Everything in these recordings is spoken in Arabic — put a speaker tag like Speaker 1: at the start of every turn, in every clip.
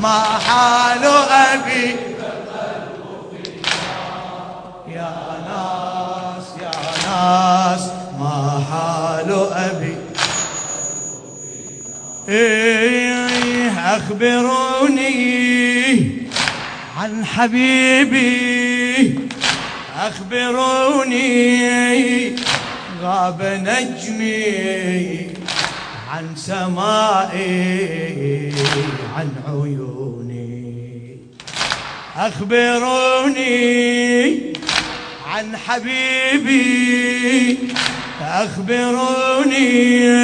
Speaker 1: ما حال أبي يا ناس يا ناس ما حال أبي أخبروني عن حبيبي أخبروني غاب نجمي عن سمائي عن عيوني أخبروني عن حبيبي أخبروني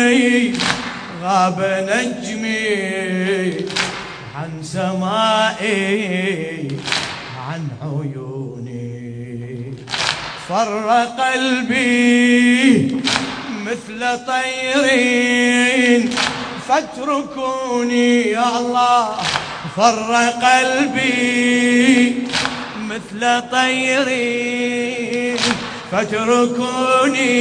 Speaker 1: غاب نجمي عن سمائي عن عيوني فر قلبي مثل طير فاتركوني يا الله فر قلبي مثل طير فاتركوني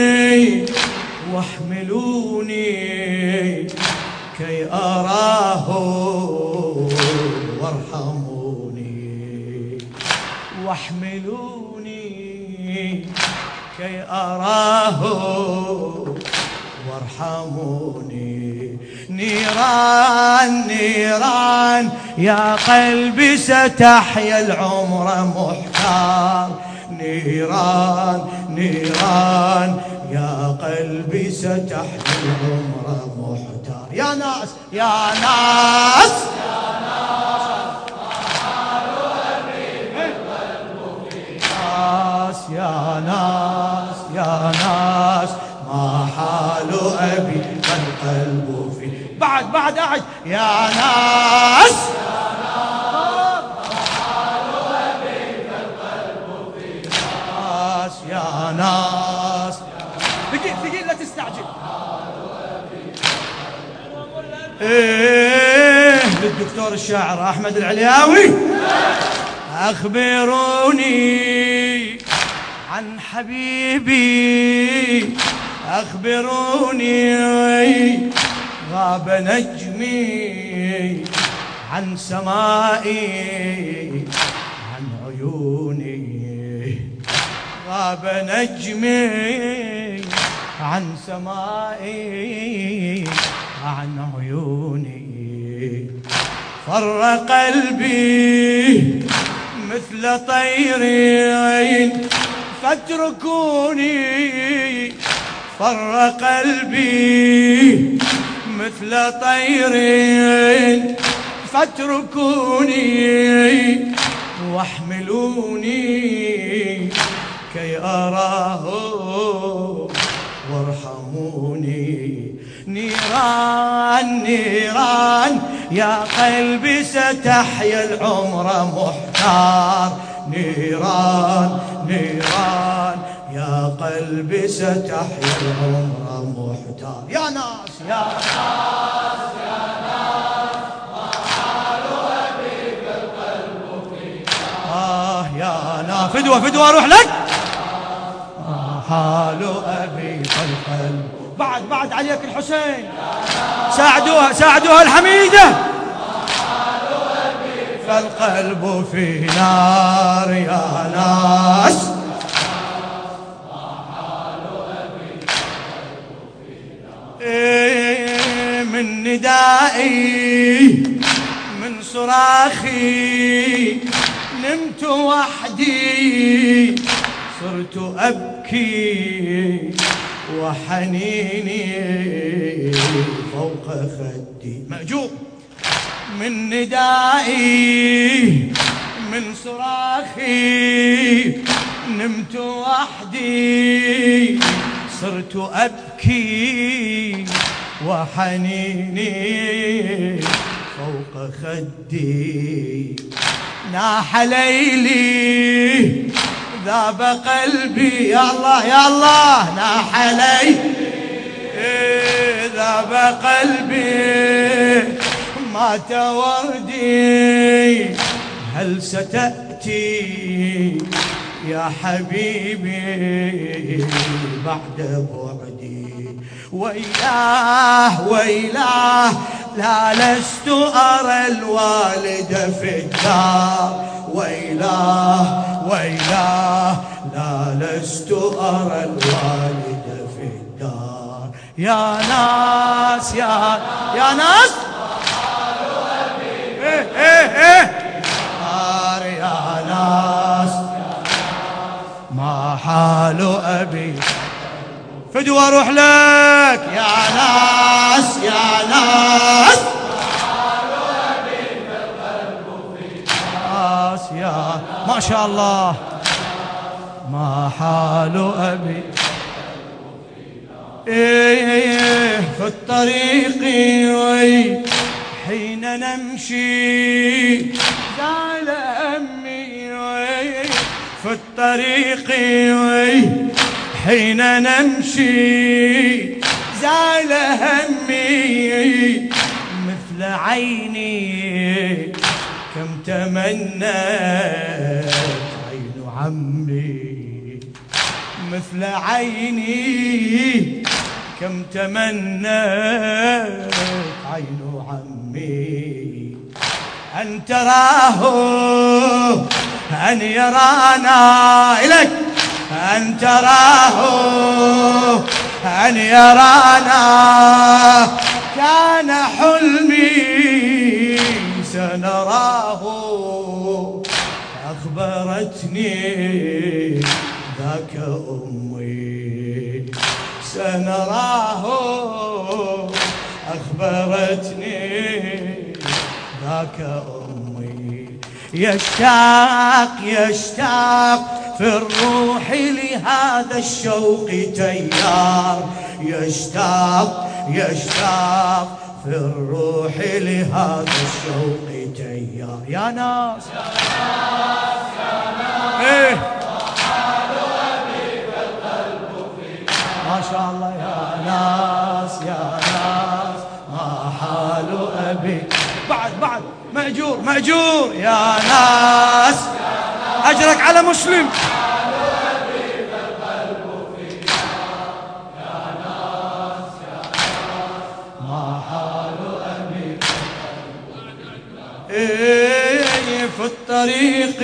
Speaker 1: واحملوني كي أراه وارحموني واحملوني كي أراه وارحموني نيران نيران يا قلبي ستحيا العمر محتار نيران نيران يا قلبي ستحيا العمر محتار يا ناس يا ناس يا ناس يا ناس ما حال أبي فالقلب في بعد أعد يا ناس ما حال أبي فالقلب في ناس يا ناس ثقيل لا تستعجل للدكتور الشاعر أحمد العلياوي أخبروني عن حبيبي أخبروني غاب نجمي عن سمائي عن عيوني غاب نجمي عن سمائي عن عيوني فر قلبي مثل طير فاتركوني فر قلبي مثل طير فاتركوني واحملوني كي أراه وارحموني نيران نيران يا قلبي ستحيا العمر محتار نيران نيران يا قلبي ستحيا العمر محتار يا ناس يا ناس يا ناس ما حال أبي فالقلب في يا ناس فدوة أروح لك ما حال أبي فالقلب بعد عليك الحسين ساعدوها الحميدة فالقلب في نار يا ناس من ندائي من صراخي نمت وحدي صرت أبكي وحنيني فوق خدي مأجور من ندائي من صراخي نمت وحدي صرت أبكي وحنيني فوق خدي ناح ليلي ذاب قلبي يا الله يا الله ناح ليلي ذاب قلبي مات وردي هل ستأتي يا حبيبي بعد بعدي ويلاه ويلاه لا لست أرى الوالد في الدار، ويلاه ويلاه، لا لست أرى الوالد في الدار. يا ناس يا ناس، يا ناس، ما حال أبي فدوى أروح لك. يا ناس يا ناس، يا ما شاء الله، ما حال أبي في الطريق حين نمشي زال همي، في الطريق حين نمشي زال همي، مثل عيني كم تمنت عين عمي، مثل عيني كم تمنت عين عمي، أن تراه أن يرانا إليك، أن تراه أن يرانا، كان حلمي سنراه، أخبرتني ذاك أمي، سنراه أخبرتني ذاك أمي. يشتاق يشتاق في الروح لهذا الشوق تيار، يشتاق يشتاق في الروح لهذا الشوق تيار. يا ناس يا ناس يا ناس، إيه ما شاء الله. يا ناس يا ناس، ما حال أبي بعد مأجور مأجور. يا ناس أجرك على مسلم. ما حال أبي في الطريق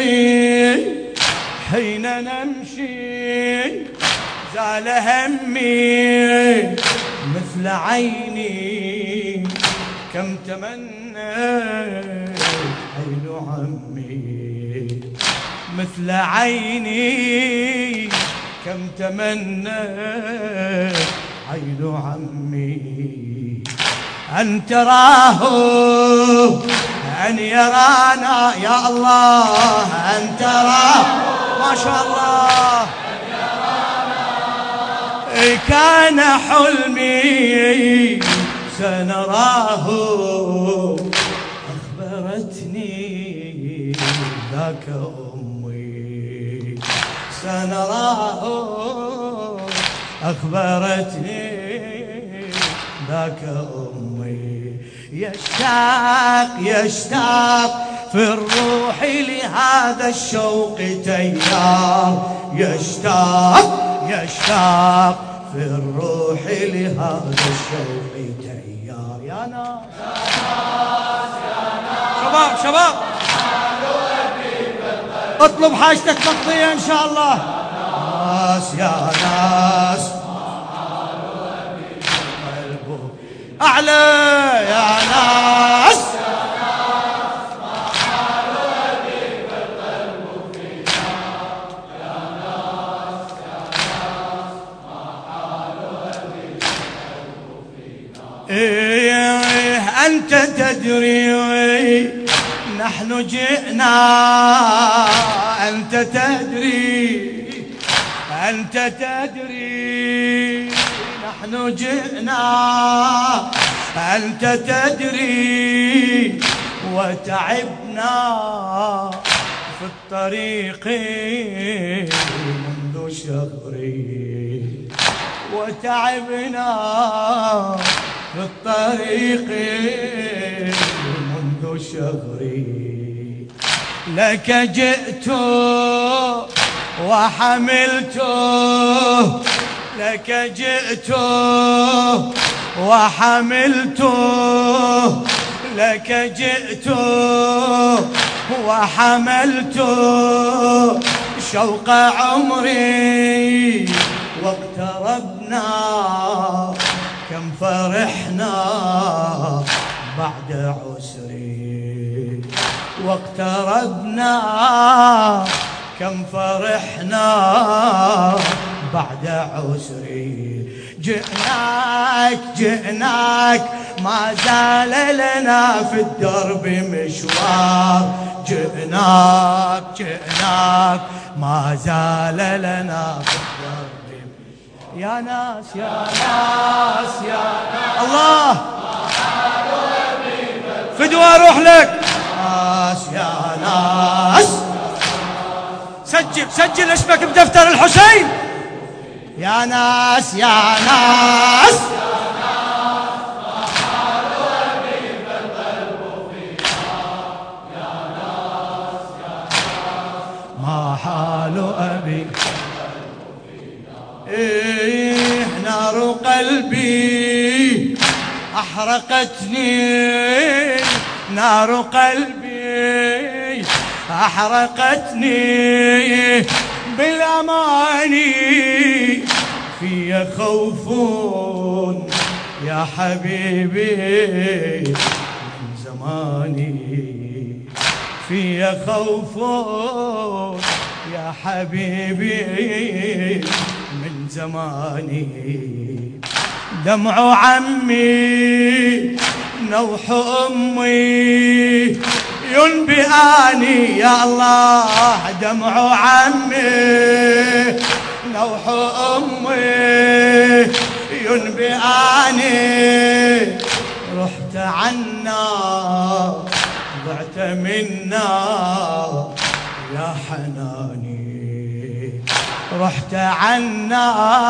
Speaker 1: حين نمشي زال همي، مثل عيني كم تمنيت عين عمي، مثل عيني كم تمنيت عين عمي، أن تراه أن يرانا. يا الله أن تراه، ما شاء الله، كان حلمي سنراه، أخبرتني ذاك أمي، سنراه أخبرتني ذاك أمي. يشتاق يشتاق في الروح لهذا الشوق تيار، يشتاق يشتاق في الروح لهذا الشوق تيار. يا ناس يا ناس يا ناس، شباب شباب اطلب حاجتك مقضية إن شاء الله. ناس يا ناس، أعلى يا ناس، أنت تدري نحن جئنا، أنت تدري أنت تدري نحن جئنا، أنت تدري وتعبنا في الطريق منذ شهري، وتعبنا في الطريق منذ شهري، لك جئت وحملت، لك جئت وحملته لك جئت وحملته شوق عمري واقتربنا كم فرحنا بعد عسري واقتربنا كم فرحنا بعد عسري جئناك ما زال لنا في الدرب مشوار جئناك ما زال لنا في الدرب يا ناس الله فدوى اروح لك يا ناس سجل اسمك بدفتر الحسين يا ناس ما حال أبي إيه نار قلبي أحرقتني نار قلبي أحرقتني بالأماني في خوف يا حبيبي من زماني في خوف يا حبيبي من زماني دمع عمي نوح أمي ينبئاني يا الله دمع عمي نوح أمي ينبئاني رحت عنا ضعت منا يا حناني رحت عنا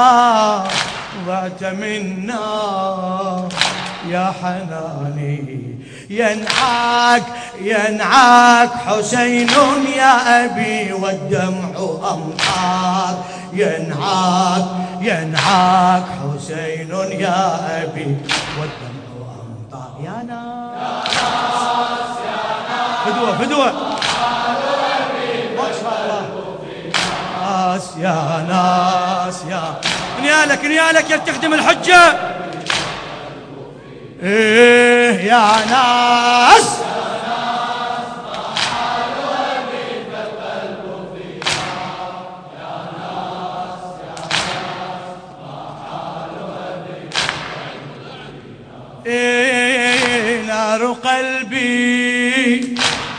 Speaker 1: ضعت منا يا حناني ينعاك حسين يا أبي والدمع أمطار ينعاك حسين يا أبي والدمع أمطار يا ناس فدوة ما شاء الله يا ناس نيالك يا تخدم الحجة إيه يا ناس إيه نار قلبي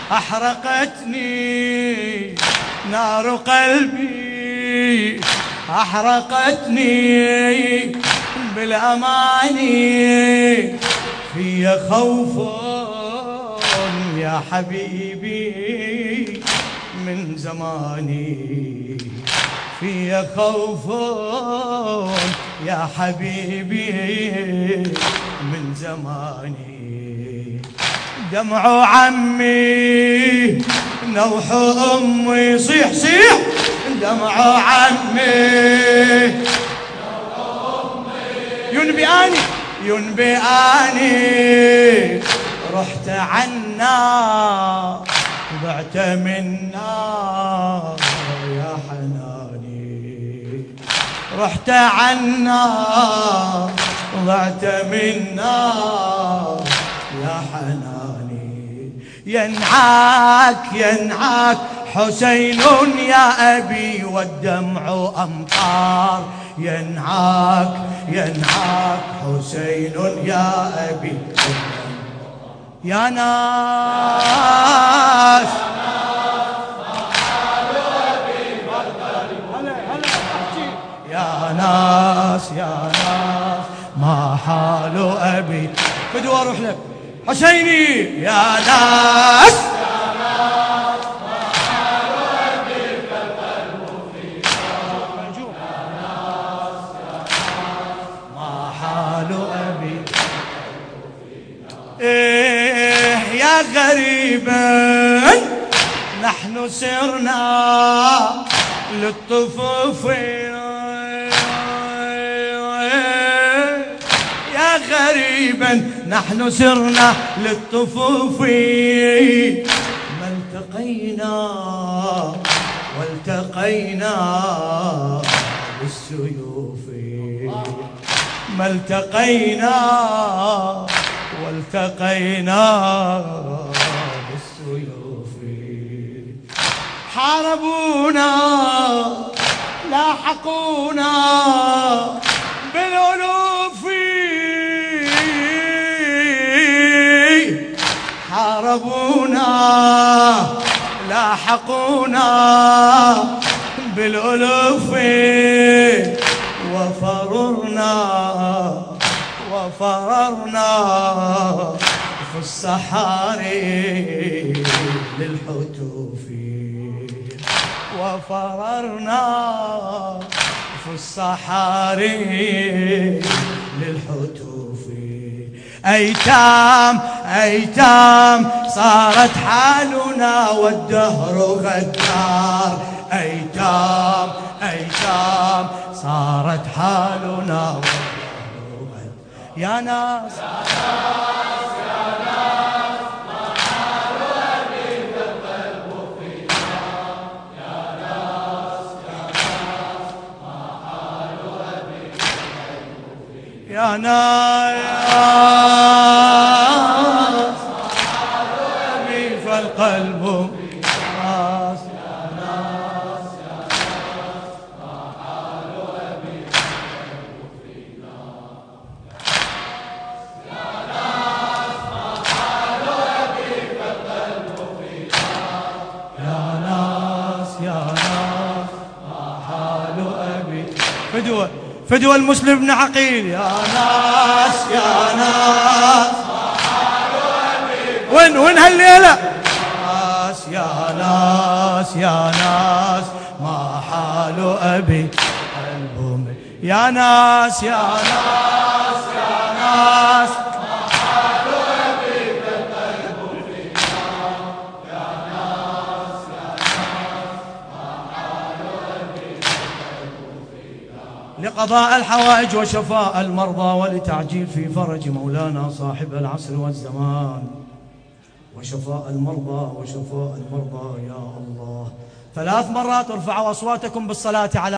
Speaker 1: أحرقتني نار قلبي أحرقتني بالأماني في خوف يا حبيبي من زماني في خوف يا حبيبي من زماني دمع عمي نوح أمي صيح دمع عمي ينبئاني رحت عنا ضعت منا يا حناني رحت عنا ضعت منا يا حناني ينعاك حسين يا أبي والدمع أمطار ينعاك حسين يا أبي يا ناس يا ناس ما حال أبي فدوى أروح لك حسيني يا ناس يا غريبا نحن سرنا للطفوف يا قريبا نحن سرنا للطفوف، ما التقينا والتقينا بالسيوف، ما التقينا والتقينا بالسيوف. حاربونا لاحقونا بالألوف، حاربونا لاحقونا بالألوف، وفررنا في الصحاري للحتوف، وفررنا في الصحاري للحتوف. أيتام أيتام صارت حالنا والدهر غدار، أيتام أيتام صارت حالنا والدهر غدار. يا ناس
Speaker 2: ما حال أبي فالقلب فينا، يا ناس ما حال أبي فالقلب فينا،
Speaker 1: يا ناس
Speaker 2: ما حال أبي
Speaker 1: فالقلب ناس،
Speaker 2: يا ناس ما حال أبي فالقلب فينا، يا ناس ما حال أبي فالقلب فينا،
Speaker 1: يا ناس ما حال أبي. فدوى المسلم بن عقيل. يا ناس ما حال أبي. وين هالليلة؟ يا ناس ما حال أبي قلبهم. يا ناس
Speaker 2: ما حال أبي فالقلب فينا، يا ناس ما حال أبي فالقلب فينا.
Speaker 1: لقضاء الحوائج وشفاء المرضى ولتعجيل في فرج مولانا صاحب العصر والزمان، وشفاء المرضى يا الله. 3 مرات ارفعوا أصواتكم بالصلاة على